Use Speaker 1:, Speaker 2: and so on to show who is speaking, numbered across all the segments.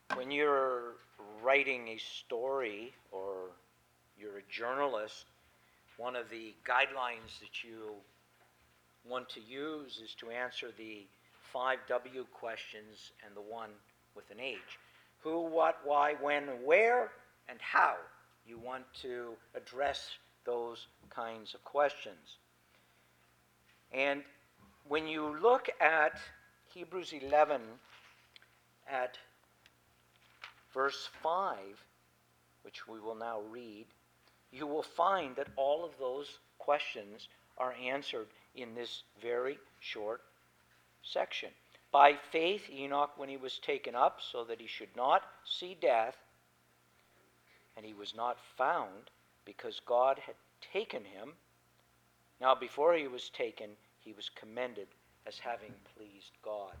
Speaker 1: When you're writing a story or you're a journalist, one of the guidelines that you want to use is to answer the 5 W questions and the one with an H. Who, what, why, when, where, and how. You want to address those kinds of questions. And when you look at Hebrews 11 at verse 5, which we will now read, you will find that all of those questions are answered in this very short section. By faith, Enoch, when he was taken up, so that he should not see death, and he was not found, because God had taken him. Now, before he was taken, he was commended as having pleased God.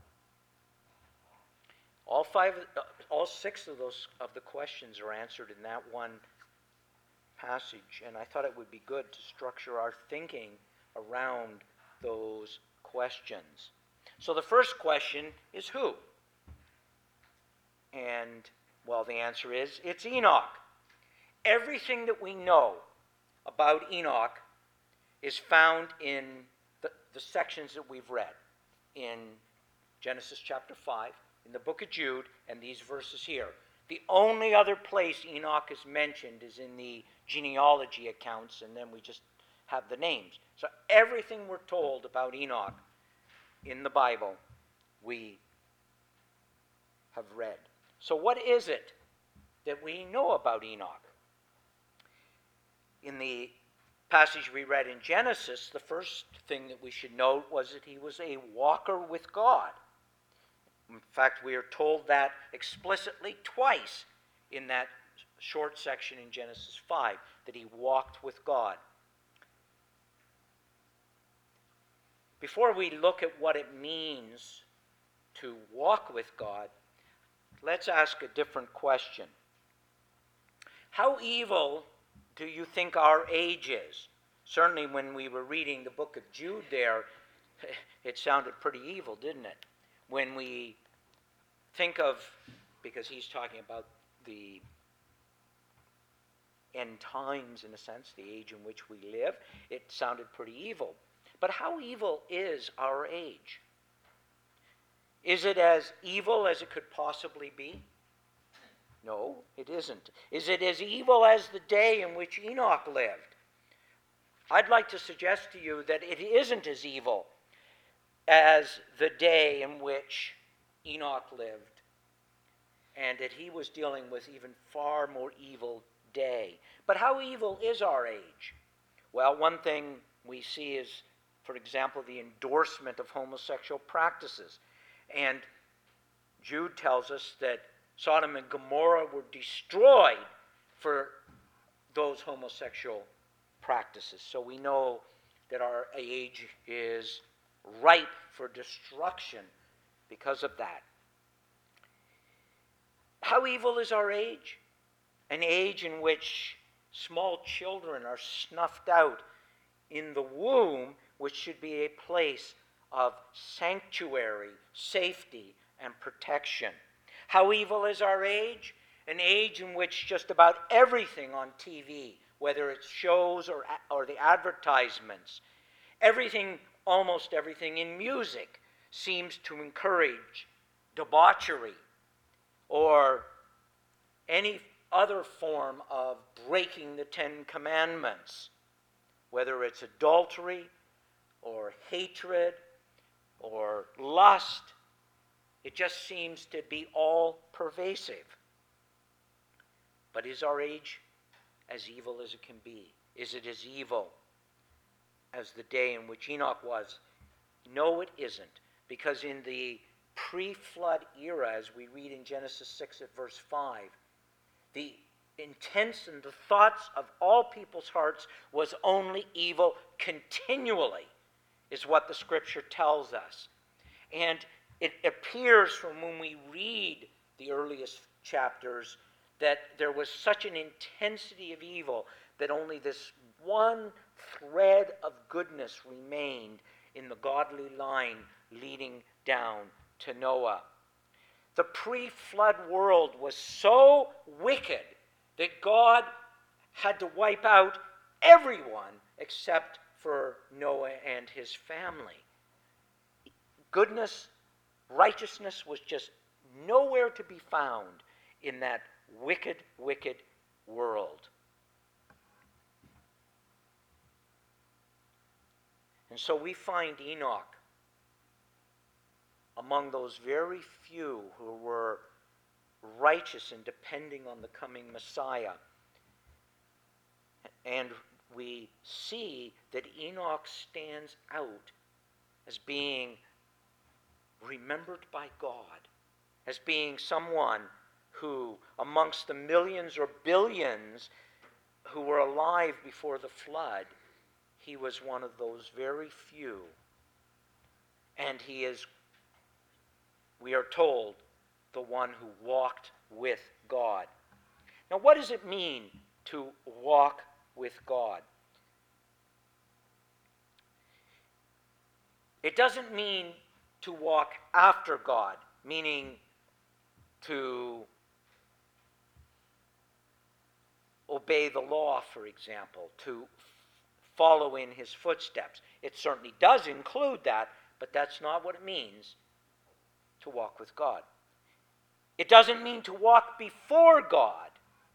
Speaker 1: All six of the questions are answered in that one passage, and I thought it would be good to structure our thinking around those questions. So the first question is who? And, well, the answer is it's Enoch. Everything that we know about Enoch is found in the sections that we've read in Genesis chapter 5, in the book of Jude, and these verses here. The only other place Enoch is mentioned is in the genealogy accounts, and then we just have the names. So everything we're told about Enoch in the Bible, we have read. So what is it that we know about Enoch? In the passage we read in Genesis, the first thing that we should note was that he was a walker with God. In fact, we are told that explicitly twice in that short section in Genesis 5, that he walked with God. Before we look at what it means to walk with God, let's ask a different question. How evil do you think our age is? Certainly when we were reading the book of Jude there, it sounded pretty evil, didn't it? When we think of, because he's talking about the end times in a sense, the age in which we live, it sounded pretty evil. But how evil is our age? Is it as evil as it could possibly be? No, it isn't. Is it as evil as the day in which Enoch lived? I'd like to suggest to you that it isn't as evil as the day in which Enoch lived, and that he was dealing with even far more evil day. But how evil is our age? Well, one thing we see is, for example, the endorsement of homosexual practices. And Jude tells us that Sodom and Gomorrah were destroyed for those homosexual practices. So we know that our age is ripe for destruction because of that. How evil is our age? An age in which small children are snuffed out in the womb, which should be a place of sanctuary, safety, and protection. How evil is our age? An age in which just about everything on TV, whether it's shows or the advertisements, almost everything in music seems to encourage debauchery or any other form of breaking the 10 Commandments, whether it's adultery or hatred or lust. It just seems to be all pervasive. But is our age as evil as it can be? Is it as evil as the day in which Enoch was? No, it isn't. Because in the pre-flood era, as we read in Genesis 6 at verse 5, the intents and the thoughts of all people's hearts was only evil continually, is what the Scripture tells us. And it appears from when we read the earliest chapters that there was such an intensity of evil that only this one thread of goodness remained in the godly line leading down to Noah. The pre-flood world was so wicked that God had to wipe out everyone except for Noah and his family. Goodness, righteousness was just nowhere to be found in that wicked, wicked world. And so we find Enoch among those very few who were righteous and depending on the coming Messiah. And we see that Enoch stands out as being remembered by God, as being someone who, amongst the millions or billions who were alive before the flood, he was one of those very few. And he is, we are told, the one who walked with God. Now, what does it mean to walk with God? It doesn't mean to walk after God, meaning to obey the law, for example, to follow in his footsteps. It certainly does include that, but that's not what it means to walk with God. It doesn't mean to walk before God.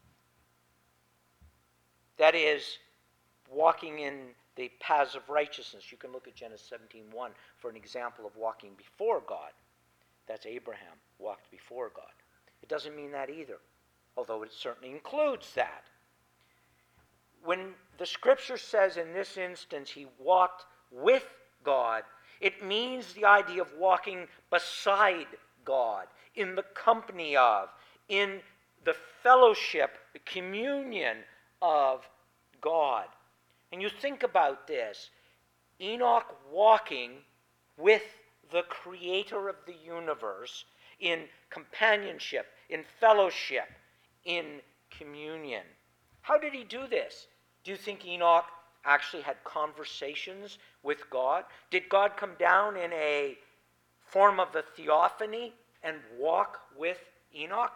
Speaker 1: That is, walking in the paths of righteousness. You can look at Genesis 17:1 for an example of walking before God. That's Abraham walked before God. It doesn't mean that either, although it certainly includes that. When the scripture says in this instance he walked with God, it means the idea of walking beside God, in the company of, in the fellowship, the communion of God. And you think about this, Enoch walking with the creator of the universe in companionship, in fellowship, in communion. How did he do this? Do you think Enoch actually had conversations with God? Did God come down in a form of a theophany and walk with Enoch?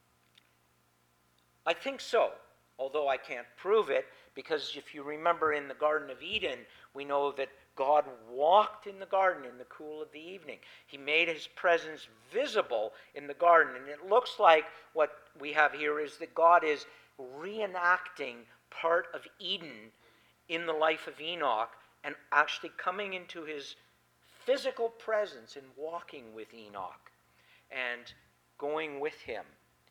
Speaker 1: I think so, although I can't prove it, because if you remember in the Garden of Eden, we know that God walked in the garden in the cool of the evening. He made his presence visible in the garden, and it looks like what we have here is that God is reenacting part of Eden in the life of Enoch and actually coming into his physical presence and walking with Enoch and going with him.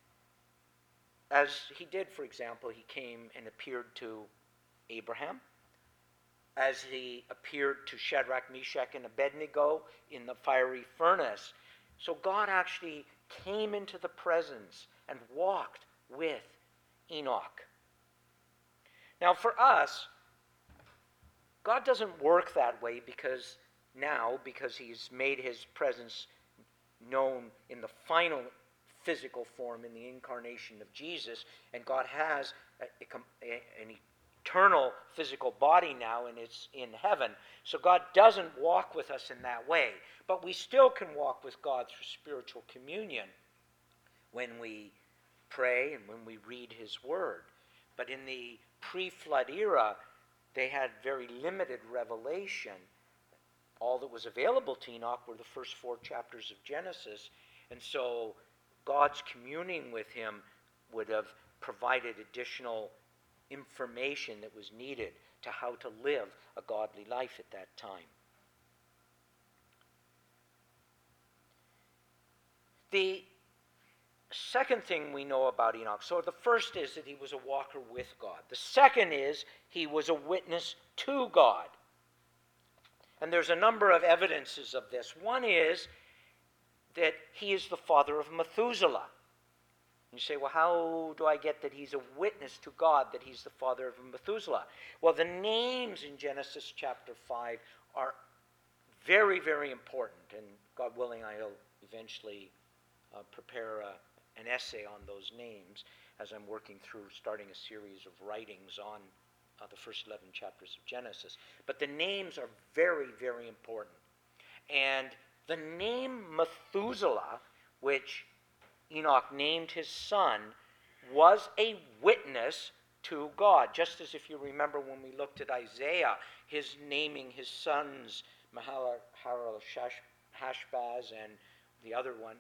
Speaker 1: As he did, for example, he came and appeared to Abraham, as he appeared to Shadrach, Meshach, and Abednego in the fiery furnace. So God actually came into the presence and walked with Enoch. Now for us, God doesn't work that way because he's made his presence known in the final physical form in the incarnation of Jesus, and God has an eternal physical body now, and it's in heaven. So God doesn't walk with us in that way, but we still can walk with God through spiritual communion when we pray and when we read his word. But in the pre-flood era, they had very limited revelation. All that was available to Enoch were the first 4 chapters of Genesis, and so God's communing with him would have provided additional information that was needed to how to live a godly life at that time. The second thing we know about Enoch, so the first is that he was a walker with God. The second is he was a witness to God. And there's a number of evidences of this. One is that he is the father of Methuselah. You say, well, how do I get that he's a witness to God, that he's the father of Methuselah? Well, the names in Genesis chapter 5 are very, very important. And God willing, I'll eventually prepare an essay on those names as I'm working through starting a series of writings on the first 11 chapters of Genesis. But the names are very, very important. And the name Methuselah, which Enoch named his son was a witness to God. Just as if you remember when we looked at Isaiah, his naming his sons Mahalalel-Hashbaz and the other one,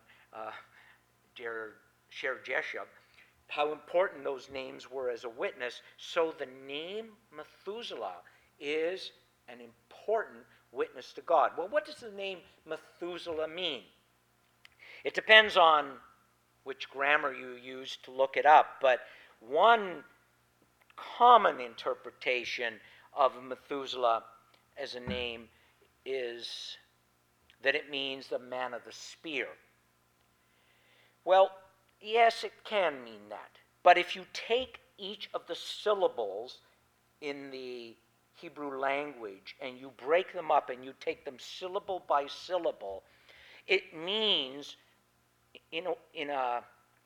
Speaker 1: Sher-Jeshub, how important those names were as a witness. So the name Methuselah is an important witness to God. Well, what does the name Methuselah mean? It depends on which grammar you use to look it up, but one common interpretation of Methuselah as a name is that it means the man of the spear. Well, yes, it can mean that. But if you take each of the syllables in the Hebrew language and you break them up and you take them syllable by syllable, it means, in a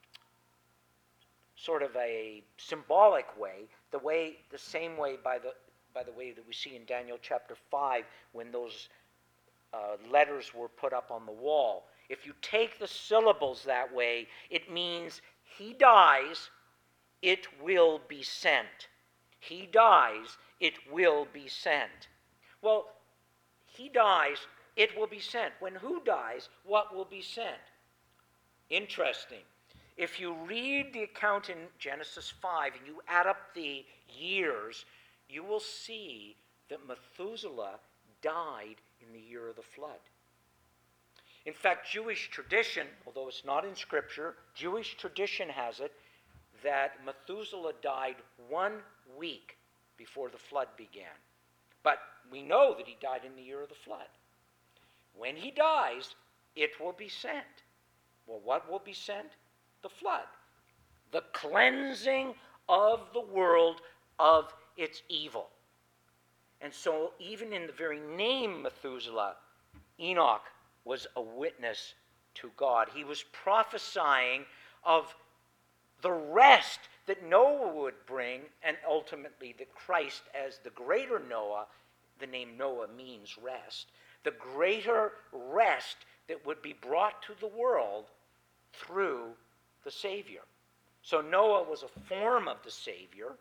Speaker 1: sort of a symbolic way, the same way by the way that we see in Daniel chapter 5 when those letters were put up on the wall. If you take the syllables that way, it means he dies, it will be sent. He dies, it will be sent. Well, he dies, it will be sent. When who dies, what will be sent? Interesting. If you read the account in Genesis 5 and you add up the years, you will see that Methuselah died in the year of the flood. In fact, Jewish tradition, although it's not in Scripture, Jewish tradition has it that Methuselah died 1 week before the flood began. But we know that he died in the year of the flood. When he dies, it will be sent. Well, what will be sent? The flood. The cleansing of the world of its evil. And so even in the very name Methuselah, Enoch was a witness to God. He was prophesying of the rest that Noah would bring, and ultimately that Christ, as the greater Noah, the name Noah means rest, the greater rest that would be brought to the world through the Savior. So Noah was a form of the Savior,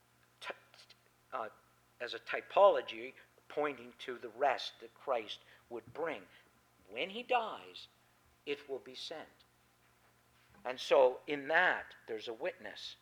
Speaker 1: as a typology pointing to the rest that Christ would bring. When he dies, it will be sent. And so in that, there's a witness.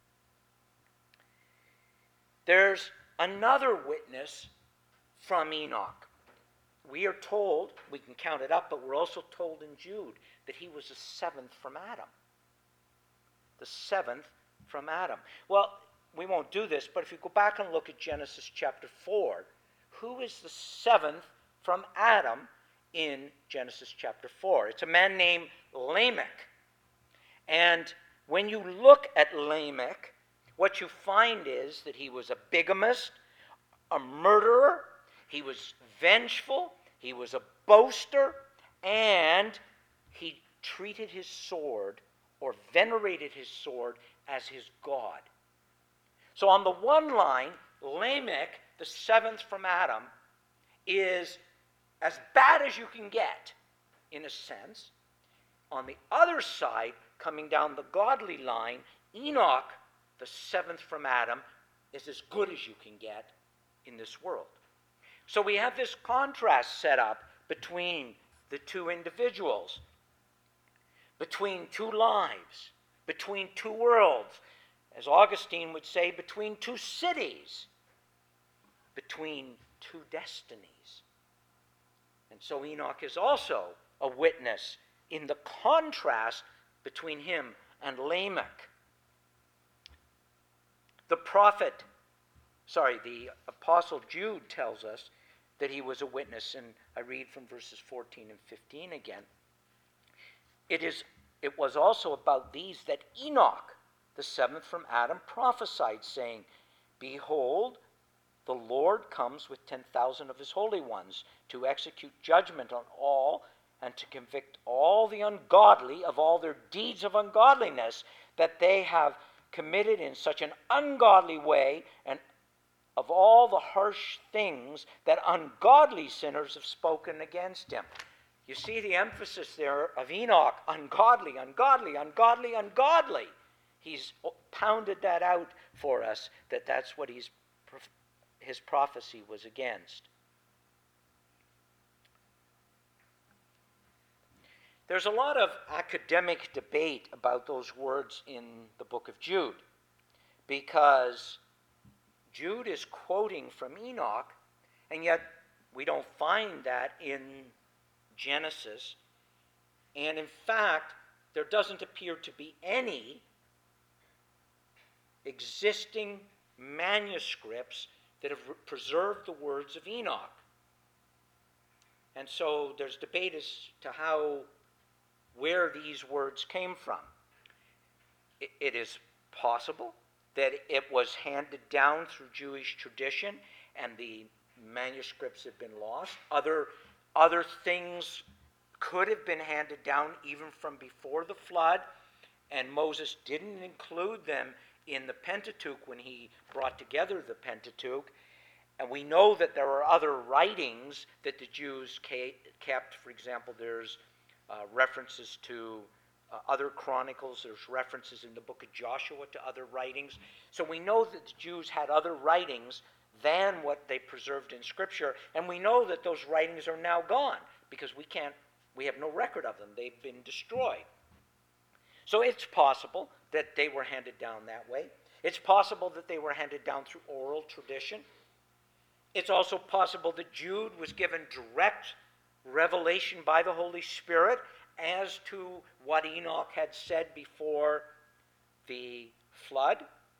Speaker 1: There's another witness from Enoch. We are told, we can count it up, but we're also told in Jude that he was the seventh from Adam. The seventh from Adam. Well, we won't do this, but if you go back and look at Genesis chapter 4, who is the seventh from Adam in Genesis chapter 4? It's a man named Lamech. And when you look at Lamech, what you find is that he was a bigamist, a murderer, he was vengeful, he was a boaster, and he treated his sword or venerated his sword as his god. So on the one line, Lamech, the seventh from Adam, is as bad as you can get, in a sense. On the other side, coming down the godly line, Enoch, the seventh from Adam, is as good as you can get in this world. So we have this contrast set up between the two individuals, between two lives, between two worlds, as Augustine would say, between two cities, between two destinies. And so Enoch is also a witness in the contrast between him and Lamech. The Apostle Jude tells us that he was a witness, and I read from verses 14 and 15 again. It was also about these that Enoch, the seventh from Adam, prophesied, saying, Behold, the Lord comes with 10,000 of his holy ones to execute judgment on all and to convict all the ungodly of all their deeds of ungodliness that they have committed in such an ungodly way, and of all the harsh things that ungodly sinners have spoken against him. You see the emphasis there of Enoch, ungodly, ungodly, ungodly, ungodly. He's pounded that out for us, that's what his prophecy was against. There's a lot of academic debate about those words in the book of Jude, because Jude is quoting from Enoch, and yet we don't find that in Genesis. And in fact, there doesn't appear to be any existing manuscripts that have preserved the words of Enoch. And so there's debate as to where these words came from. It is possible that it was handed down through Jewish tradition and the manuscripts have been lost. Other things could have been handed down even from before the flood, and Moses didn't include them in the Pentateuch when he brought together the Pentateuch. And we know that there are other writings that the Jews kept. For example, there's references to other chronicles. There's references in the book of Joshua to other writings. So we know that the Jews had other writings than what they preserved in Scripture. And we know that those writings are now gone because we have no record of them. They've been destroyed. So it's possible that they were handed down that way. It's possible that they were handed down through oral tradition. It's also possible that Jude was given direct revelation by the Holy Spirit as to what Enoch had said before the flood.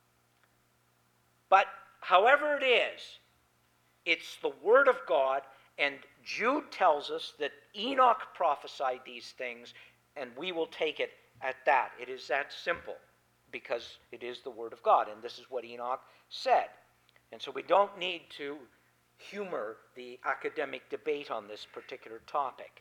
Speaker 1: But however it is, it's the Word of God, and Jude tells us that Enoch prophesied these things, and we will take it at that. It is that simple, because it is the Word of God, and this is what Enoch said. And so we don't need to humor the academic debate on this particular topic.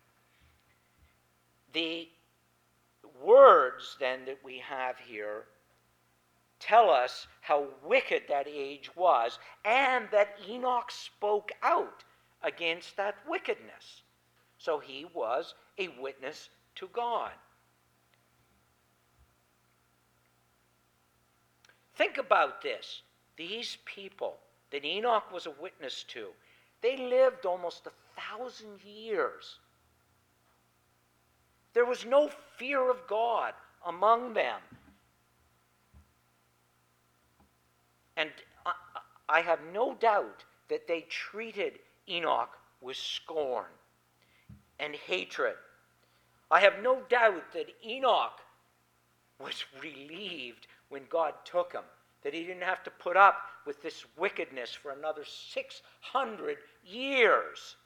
Speaker 1: The words, then, that we have here tell us how wicked that age was, and that Enoch spoke out against that wickedness. So he was a witness to God. Think about this. These people that Enoch was a witness to, they lived almost 1,000 years. There was no fear of God among them. And I have no doubt that they treated Enoch with scorn and hatred. I have no doubt that Enoch was relieved when God took him, that he didn't have to put up with this wickedness for another 600 years.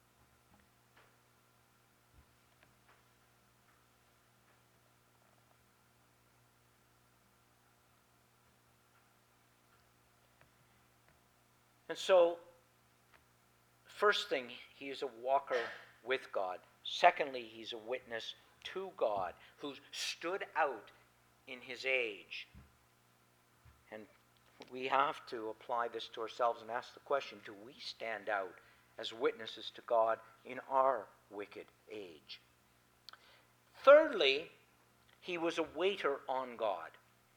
Speaker 1: And so, first thing, he is a walker with God. Secondly, he's a witness to God who stood out in his age. And we have to apply this to ourselves and ask the question, do we stand out as witnesses to God in our wicked age? Thirdly, he was a waiter on God.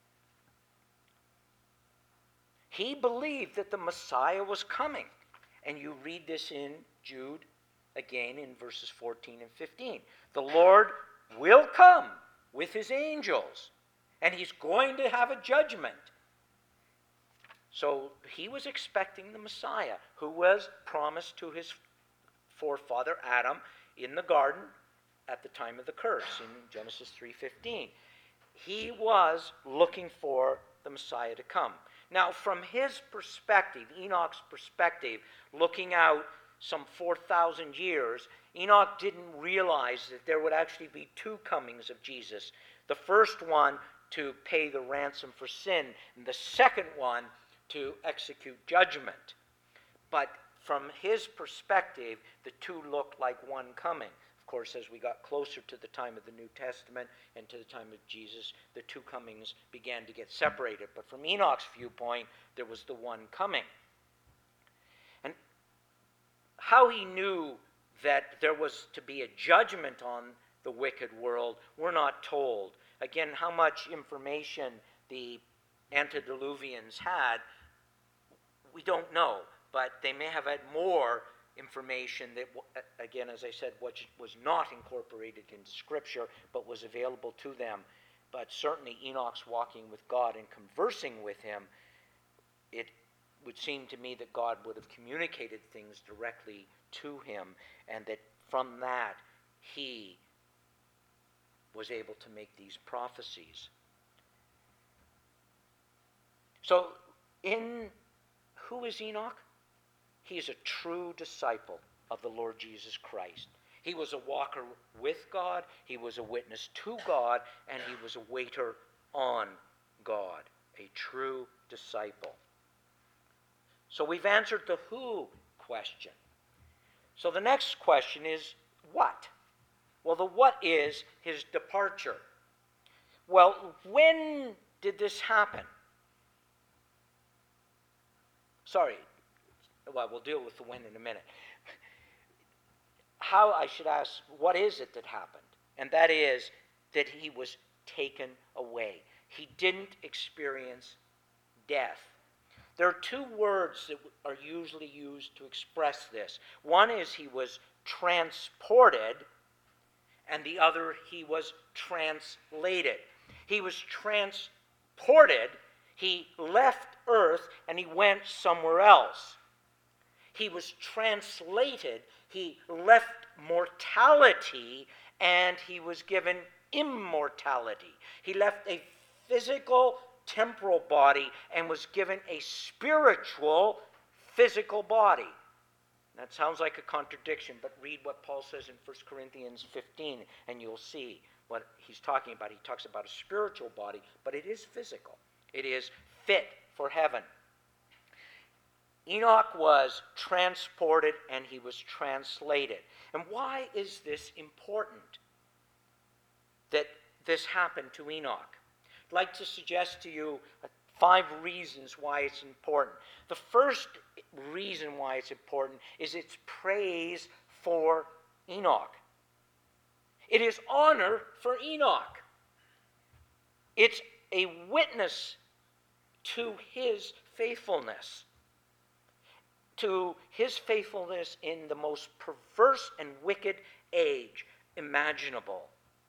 Speaker 1: He believed that the Messiah was coming. And you read this in Jude again in verses 14 and 15. The Lord will come with his angels, and he's going to have a judgment. So he was expecting the Messiah, who was promised to his forefather Adam in the garden at the time of the curse in Genesis 3:15. He was looking for the Messiah to come. Now, from his perspective, Enoch's perspective, looking out some 4,000 years, Enoch didn't realize that there would actually be two comings of Jesus. The first one to pay the ransom for sin, and the second one to execute judgment. But from his perspective, the two looked like one coming. Of course, as we got closer to the time of the New Testament and to the time of Jesus, the two comings began to get separated. But from Enoch's viewpoint, there was the one coming. And how he knew that there was to be a judgment on the wicked world, we're not told. Again, how much information the antediluvians had, we don't know, but they may have had more information that, again, as I said, which was not incorporated into Scripture, but was available to them. But certainly Enoch's walking with God and conversing with him, it would seem to me that God would have communicated things directly to him, and that from that he was able to make these prophecies. So, who is Enoch? He is a true disciple of the Lord Jesus Christ. He was a walker with God, he was a witness to God, and he was a waiter on God, a true disciple. So we've answered the who question. So the next question is what? Well, the what is his departure. Well, when did this happen? Sorry, well, we'll deal with the when in a minute. How, I should ask, what is it that happened? And that is that he was taken away. He didn't experience death. There are two words that are usually used to express this. One is he was transported, and the other, he was translated. He was transported, he left earth, and he went somewhere else. He was translated, he left mortality, and he was given immortality. He left a physical, temporal body and was given a spiritual, physical body. That sounds like a contradiction, but read what Paul says in 1 Corinthians 15, and you'll see what he's talking about. He talks about a spiritual body, but it is physical. It is fit for heaven. Enoch was transported and he was translated. And why is this important that this happened to Enoch? I'd like to suggest to you 5 reasons why it's important. The first reason why it's important is its praise for Enoch. It is honor for Enoch. It's a witness to his faithfulness. To his faithfulness in the most perverse and wicked age imaginable.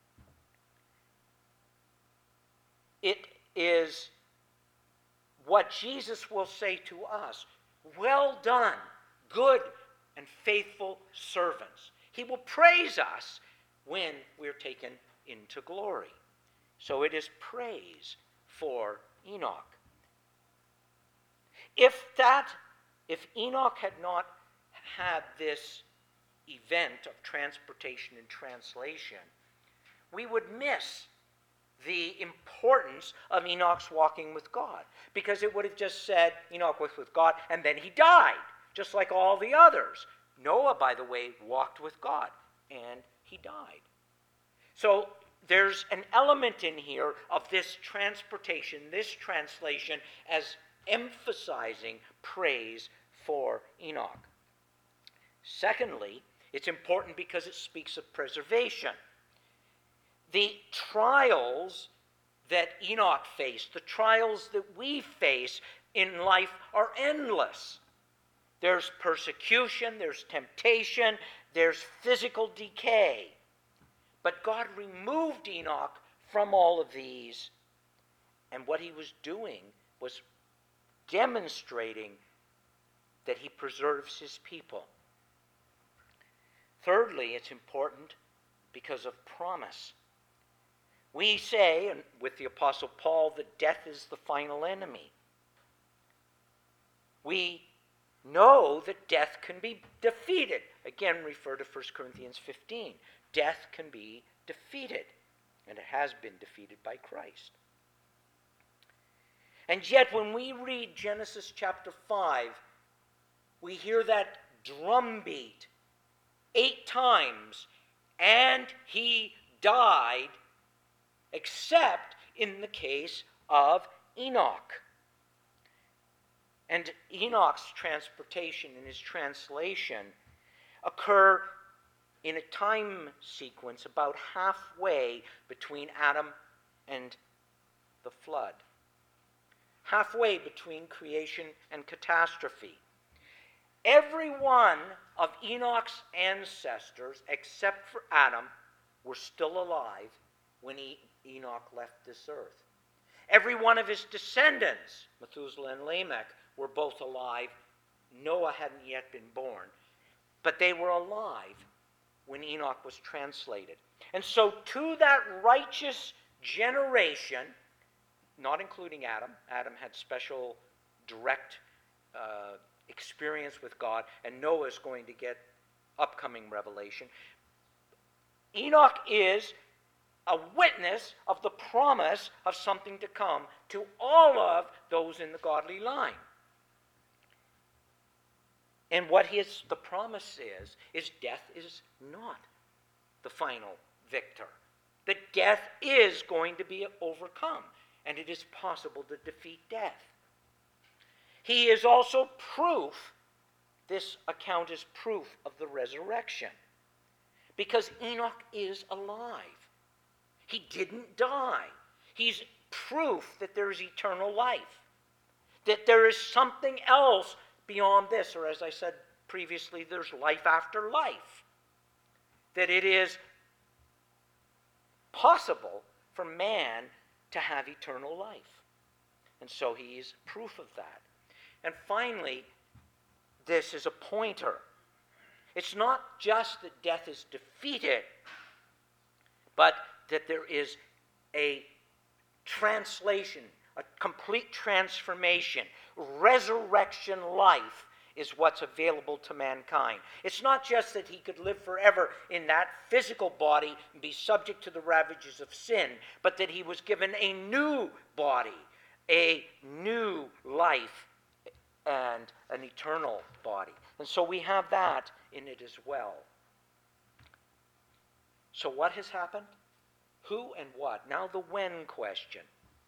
Speaker 1: It is what Jesus will say to us. Well done, good and faithful servants. He will praise us when we're taken into glory. So it is praise for Enoch. If Enoch had not had this event of transportation and translation, we would miss the importance of Enoch's walking with God, because it would have just said Enoch was with God and then he died, just like all the others. Noah, by the way, walked with God and he died. So there's an element in here of this transportation, this translation, as emphasizing praise for Enoch. Secondly, it's important because it speaks of preservation. The trials that Enoch faced, the trials that we face in life, are endless. There's persecution, there's temptation, there's physical decay. But God removed Enoch from all of these, and what he was doing was demonstrating that he preserves his people. Thirdly, it's important because of promise. We say, and with the Apostle Paul, that death is the final enemy. We know that death can be defeated. Again, refer to 1 Corinthians 15. Death can be defeated, and it has been defeated by Christ. And yet, when we read Genesis chapter 5, we hear that drumbeat 8 times, and he died, except in the case of Enoch. And Enoch's transportation and his translation occur in a time sequence about halfway between Adam and the flood. Halfway between creation and catastrophe. Every one of Enoch's ancestors, except for Adam, were still alive when Enoch left this earth. Every one of his descendants, Methuselah and Lamech, were both alive. Noah hadn't yet been born. But they were alive when Enoch was translated. And so to that righteous generation, not including Adam, Adam had special direct experience with God, and Noah is going to get upcoming revelation. Enoch is a witness of the promise of something to come to all of those in the godly line. And what the promise is death is not the final victor. That death is going to be overcome, and it is possible to defeat death. He is also proof, this account is proof of the resurrection, because Enoch is alive. He didn't die. He's proof that there is eternal life, that there is something else beyond this, or as I said previously, there's life after life, that it is possible for man to have eternal life. And so he is proof of that. And finally, this is a pointer. It's not just that death is defeated, but that there is a translation, a complete transformation. Resurrection life is what's available to mankind. It's not just that he could live forever in that physical body and be subject to the ravages of sin, but that he was given a new body, a new life, and an eternal body. And so we have that in it as well. So what has happened? Who and what? Now the when question.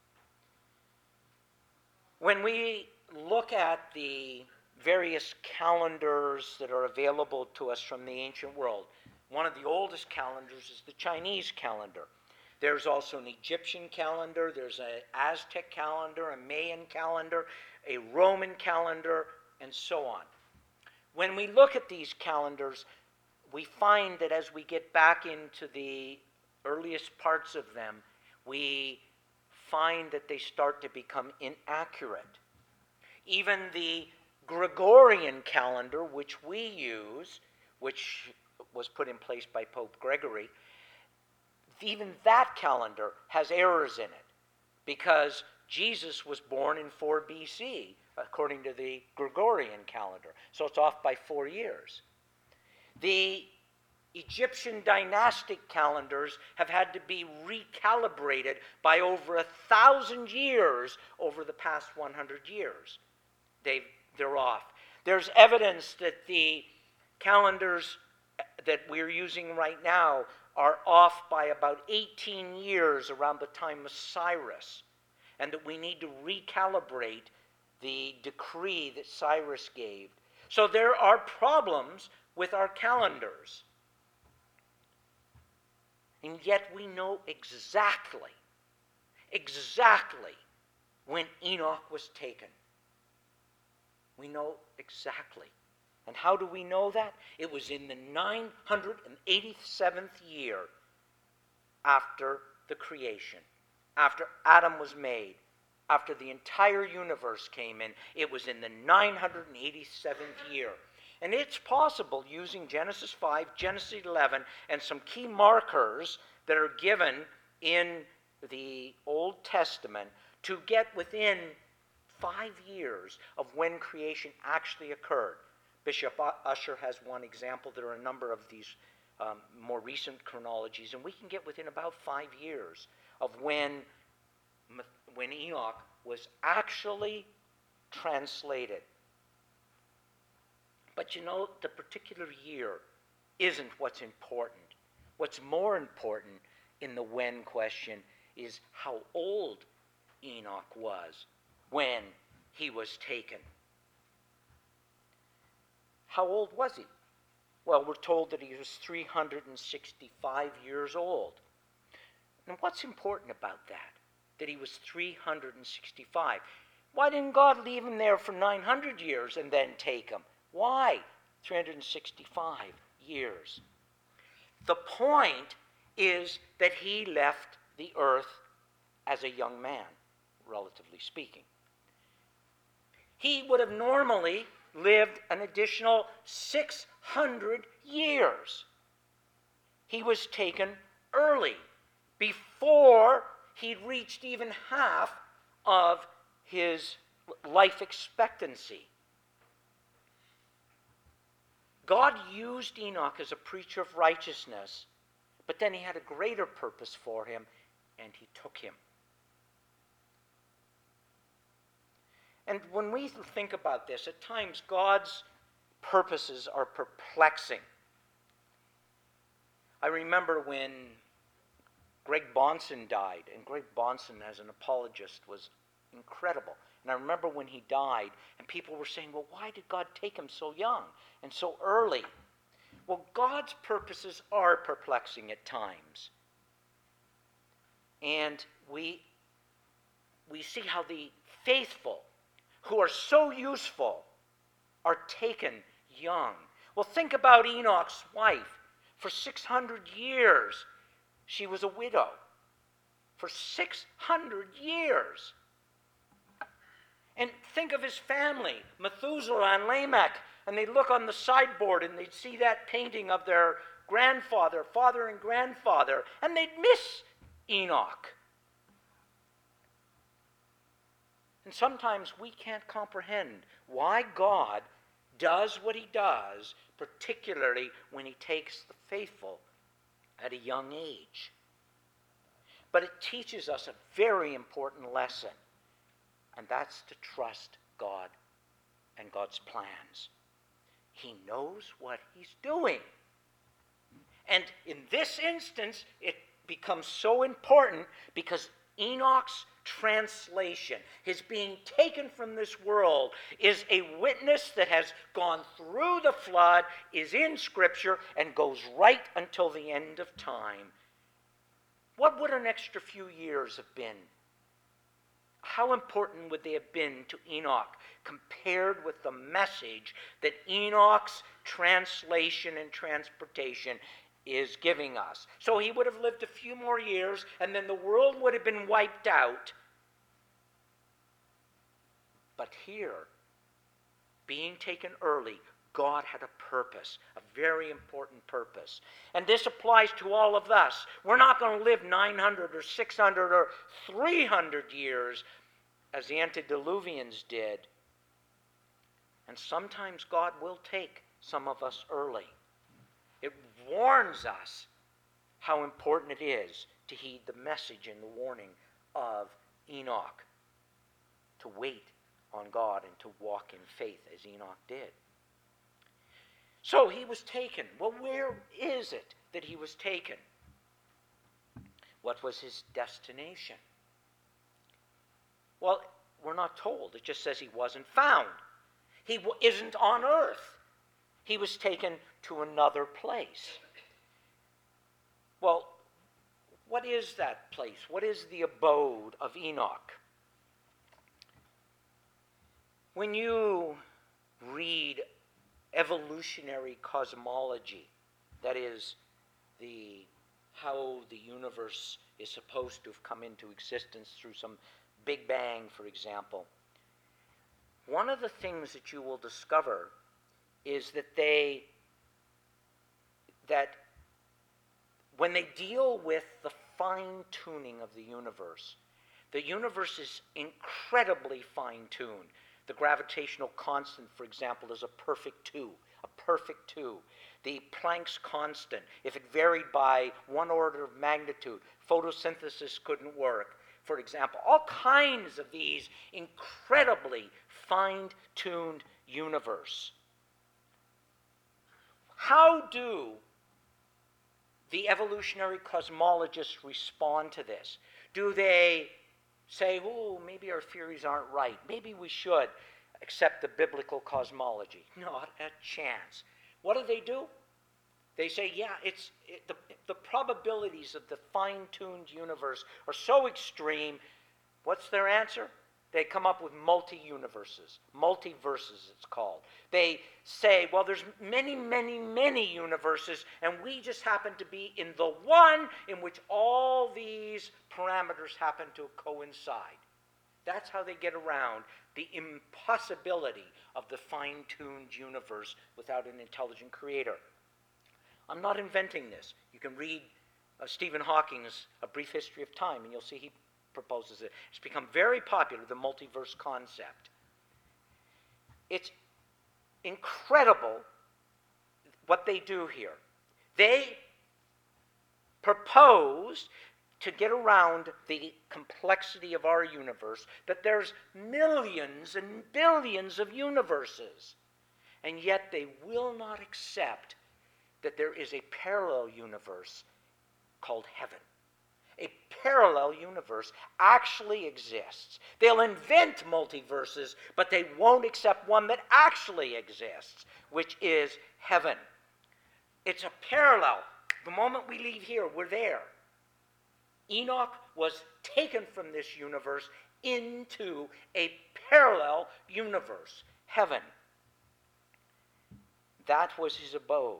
Speaker 1: When we look at the various calendars that are available to us from the ancient world, one of the oldest calendars is the Chinese calendar. There's also an Egyptian calendar, there's an Aztec calendar, a Mayan calendar, a Roman calendar, and so on. When we look at these calendars, we find that as we get back into the earliest parts of them, we find that they start to become inaccurate. Even the Gregorian calendar, which we use, which was put in place by Pope Gregory, even that calendar has errors in it, because Jesus was born in 4 BC, according to the Gregorian calendar. So it's off by 4 years. The Egyptian dynastic calendars have had to be recalibrated by over 1,000 years over the past 100 years. They're off. There's evidence that the calendars that we're using right now are off by about 18 years around the time of Cyrus, and that we need to recalibrate the decree that Cyrus gave. So there are problems with our calendars. And yet we know exactly when Enoch was taken. We know exactly. And how do we know that? It was in the 987th year after the creation, after Adam was made, after the entire universe came in. It was in the 987th year. And it's possible, using Genesis 5, Genesis 11, and some key markers that are given in the Old Testament, to get within 5 years of when creation actually occurred. Bishop Ussher has one example. There are a number of these more recent chronologies, and we can get within about 5 years of when Enoch was actually translated. But you know, the particular year isn't what's important. What's more important in the when question is how old Enoch was when he was taken. How old was he? Well, we're told that he was 365 years old. And what's important about that? That he was 365. Why didn't God leave him there for 900 years and then take him? Why 365 years? The point is that he left the earth as a young man, relatively speaking. He would have normally lived an additional 600 years. He was taken early, before he'd reached even half of his life expectancy. God used Enoch as a preacher of righteousness, but then he had a greater purpose for him, and he took him. And when we think about this, at times God's purposes are perplexing. I remember when Greg Bahnsen died, and Greg Bahnsen as an apologist was incredible. And I remember when he died, and people were saying, well, why did God take him so young and so early? Well, God's purposes are perplexing at times. And we see how the faithful, who are so useful, are taken young. Well, think about Enoch's wife. For 600 years, she was a widow. For 600 years. And think of his family, Methuselah and Lamech, and they look on the sideboard and they'd see that painting of their grandfather, father and grandfather, and they'd miss Enoch. And sometimes we can't comprehend why God does what he does, particularly when he takes the faithful at a young age. But it teaches us a very important lesson, and that's to trust God and God's plans. He knows what he's doing. And in this instance, it becomes so important because Enoch's translation, his being taken from this world, is a witness that has gone through the flood, is in Scripture, and goes right until the end of time. What would an extra few years have been? How important would they have been to Enoch compared with the message that Enoch's translation and transportation is giving us? So he would have lived a few more years, and then the world would have been wiped out. But here, being taken early, God had a purpose, a very important purpose. And this applies to all of us. We're not going to live 900 or 600 or 300 years as the antediluvians did. And sometimes God will take some of us early. It warns us how important it is to heed the message and the warning of Enoch, to wait on God and to walk in faith as Enoch did. So he was taken. Well, where is it that he was taken? What was his destination? Well, we're not told. It just says he wasn't found. He isn't on earth. He was taken to another place. Well, what is that place? What is the abode of Enoch? When you read evolutionary cosmology, that is, how the universe is supposed to have come into existence through some Big Bang, for example, one of the things that you will discover is that when they deal with the fine-tuning of the universe is incredibly fine-tuned. The gravitational constant, for example, is a perfect 2. The Planck's constant, if it varied by 1 order of magnitude, photosynthesis couldn't work, for example. All kinds of these incredibly fine-tuned universe. How do the evolutionary cosmologists respond to this? Do they say, oh, maybe our theories aren't right. Maybe we should accept the biblical cosmology? Not a chance. What do? They say, yeah, the probabilities of the fine-tuned universe are so extreme. What's their answer? They come up with multi-universes. Multiverses, it's called. They say, well, there's many, many, many universes, and we just happen to be in the one in which all these parameters happen to coincide. That's how they get around the impossibility of the fine-tuned universe without an intelligent creator. I'm not inventing this. You can read Stephen Hawking's A Brief History of Time, and you'll see he proposes it. It's become very popular, the multiverse concept. It's incredible what they do here. They propose, to get around the complexity of our universe, that there's millions and billions of universes, and yet they will not accept that there is a parallel universe called heaven. A parallel universe actually exists. They'll invent multiverses, but they won't accept one that actually exists, which is heaven. It's a parallel. The moment we leave here, we're there. Enoch was taken from this universe into a parallel universe, heaven. That was his abode.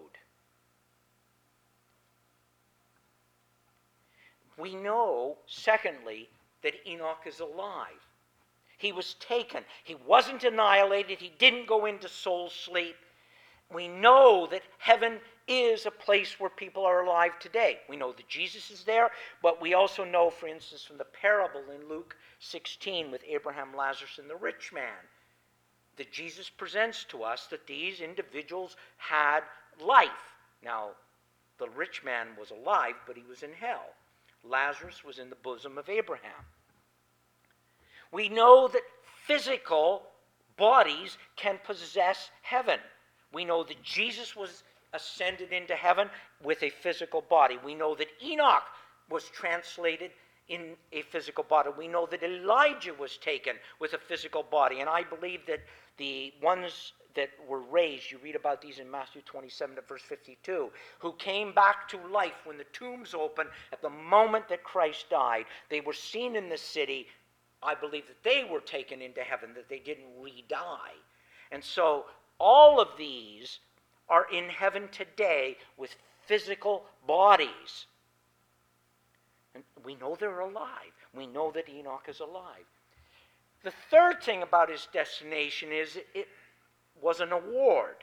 Speaker 1: We know, secondly, that Enoch is alive. He was taken. He wasn't annihilated. He didn't go into soul sleep. We know that heaven is a place where people are alive today. We know that Jesus is there, but we also know, for instance, from the parable in Luke 16 with Abraham, Lazarus, and the rich man, that Jesus presents to us that these individuals had life. Now, the rich man was alive, but he was in hell. Lazarus was in the bosom of Abraham. We know that physical bodies can possess heaven. We know that Jesus was ascended into heaven with a physical body. We know that Enoch was translated in a physical body. We know that Elijah was taken with a physical body. And I believe that the ones that were raised, you read about these in Matthew 27 to verse 52, who came back to life when the tombs opened at the moment that Christ died. They were seen in the city. I believe that they were taken into heaven, that they didn't re-die. And so all of these are in heaven today with physical bodies. And we know they're alive. We know that Enoch is alive. The third thing about his destination is it was an award.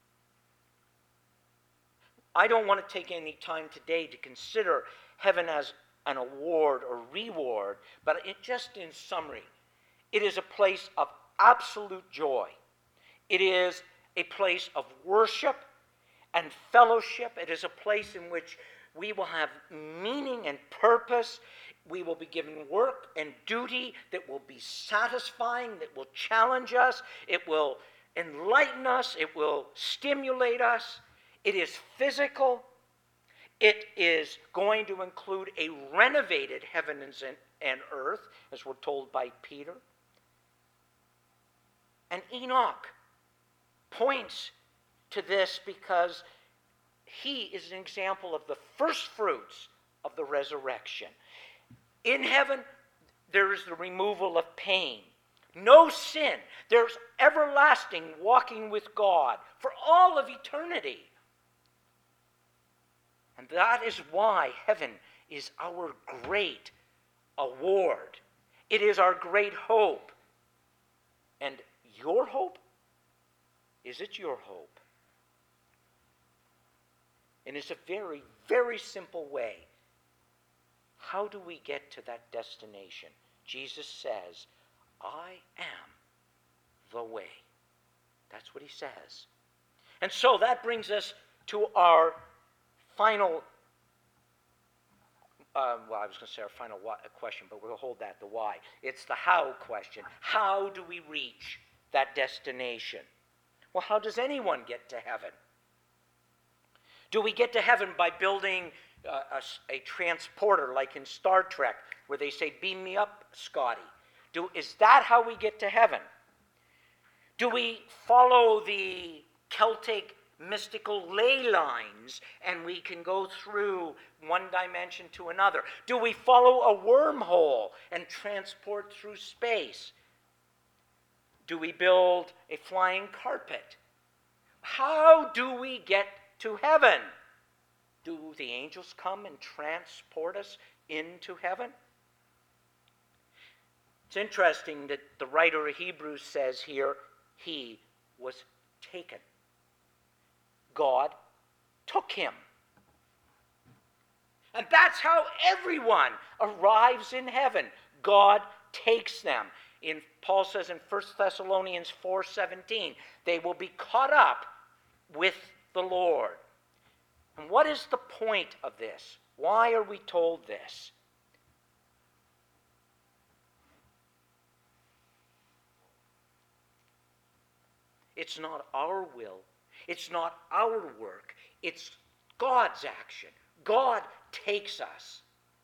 Speaker 1: I don't want to take any time today to consider heaven as an award or reward, but just in summary, it is a place of absolute joy. It is a place of worship and fellowship. It is a place in which we will have meaning and purpose. We will be given work and duty that will be satisfying, that will challenge us. It will enlighten us. It will stimulate us. It is physical. It is going to include a renovated heaven and earth, as we're told by Peter. And Enoch points to this because he is an example of the first fruits of the resurrection. In heaven, there is the removal of pain. No sin. There's everlasting walking with God for all of eternity. And that is why heaven is our great award. It is our great hope. And your hope? Is it your hope? And it's a very, very simple way. How do we get to that destination? Jesus says, I am the way. That's what he says. And so that brings us to our final, I was going to say our final question, but we'll hold that, the why. It's the how question. How do we reach that destination? Well, how does anyone get to heaven? Do we get to heaven by building a transporter like in Star Trek where they say, beam me up, Scotty? Is that how we get to heaven? Do we follow the Celtic mystical ley lines and we can go through one dimension to another? Do we follow a wormhole and transport through space? Do we build a flying carpet? How do we get to heaven? Do the angels come and transport us into heaven? It's interesting that the writer of Hebrews says here, he was taken. God took him. And that's how everyone arrives in heaven. God takes them. Paul says in 1 Thessalonians 4:17, they will be caught up with the Lord. And what is the point of this? Why are we told this? It's not our will. It's not our work. It's God's action. God takes us.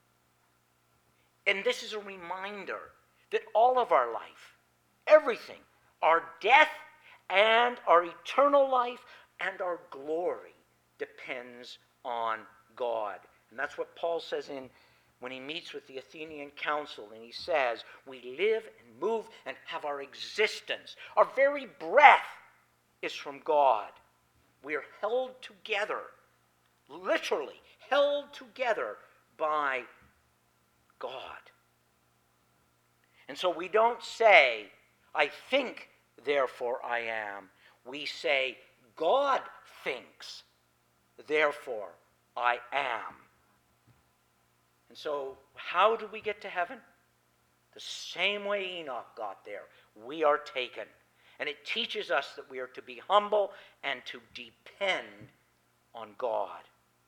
Speaker 1: And this is a reminder that all of our life, everything, our death and our eternal life and our glory depends on God. And that's what Paul says when he meets with the Athenian council, and he says, we live and move and have our existence. Our very breath is from God. We are held together, literally held together by God. And so we don't say, I think, therefore I am. We say, God thinks, therefore I am. And so how do we get to heaven? The same way Enoch got there. We are taken. And it teaches us that we are to be humble and to depend on God.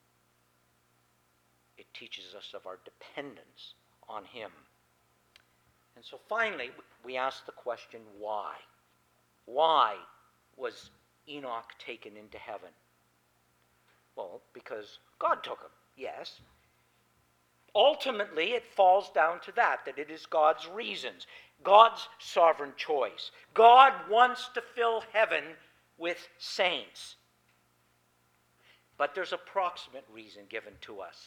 Speaker 1: It teaches us of our dependence on him. And so finally, we ask the question, why? Why was Enoch taken into heaven? Well, because God took him, yes. Ultimately, it falls down to that it is God's reasons, God's sovereign choice. God wants to fill heaven with saints. But there's a proximate reason given to us.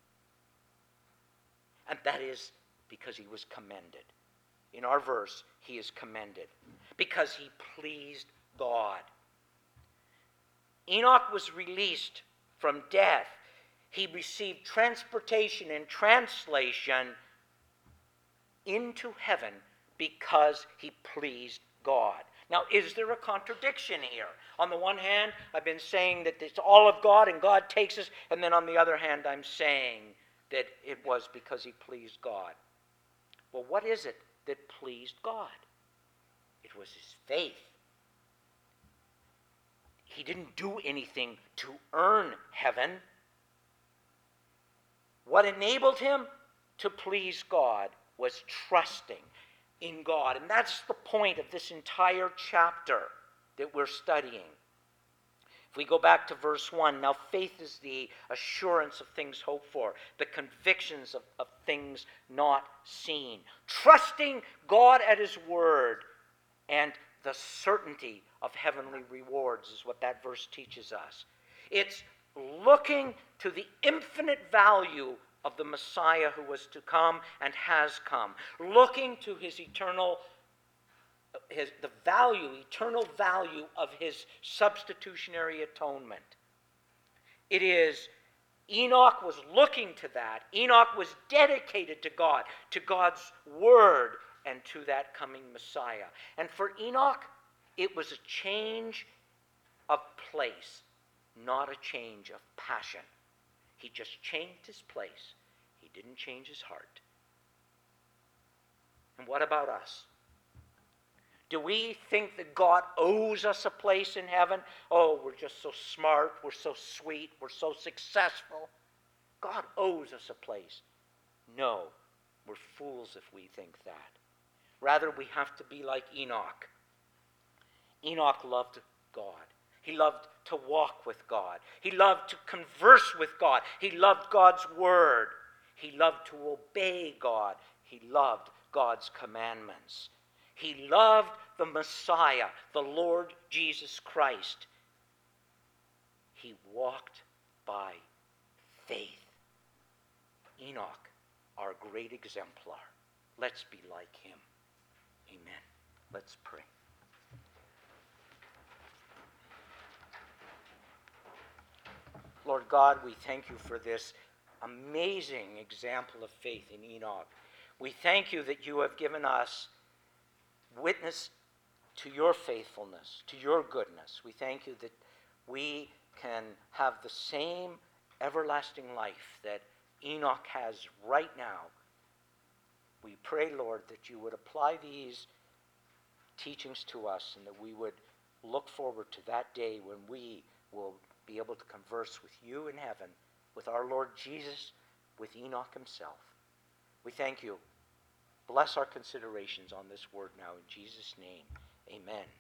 Speaker 1: And that is because he was commended. In our verse, he is commended because he pleased God. Enoch was released from death. He received transportation and translation into heaven because he pleased God. Now, is there a contradiction here? On the one hand, I've been saying that it's all of God and God takes us, and then on the other hand, I'm saying that it was because he pleased God. Well, what is it that pleased God? It was his faith. He didn't do anything to earn heaven. What enabled him to please God was trusting in God. And that's the point of this entire chapter that we're studying. If we go back to verse 1, now faith is the assurance of things hoped for, the convictions of things not seen. Trusting God at his word and the certainty of heavenly rewards is what that verse teaches us. It's looking to the infinite value of the Messiah who was to come and has come. Looking to his eternal value of his substitutionary atonement. It is, Enoch was looking to that. Enoch was dedicated to God, to God's word, and to that coming Messiah. And for Enoch, it was a change of place, not a change of passion. He just changed his place. He didn't change his heart. And what about us? Do we think that God owes us a place in heaven? Oh, we're just so smart, we're so sweet, we're so successful. God owes us a place. No, we're fools if we think that. Rather, we have to be like Enoch. Enoch loved God. He loved to walk with God. He loved to converse with God. He loved God's word. He loved to obey God. He loved God's commandments. He loved the Messiah, the Lord Jesus Christ. He walked by faith. Enoch, our great exemplar. Let's be like him. Amen. Let's pray. Lord God, we thank you for this amazing example of faith in Enoch. We thank you that you have given us witness to your faithfulness, to your goodness. We thank you that we can have the same everlasting life that Enoch has right now. We pray, Lord, that you would apply these teachings to us and that we would look forward to that day when we will be able to converse with you in heaven, with our Lord Jesus, with Enoch himself. We thank you. Bless our considerations on this word now in Jesus' name. Amen.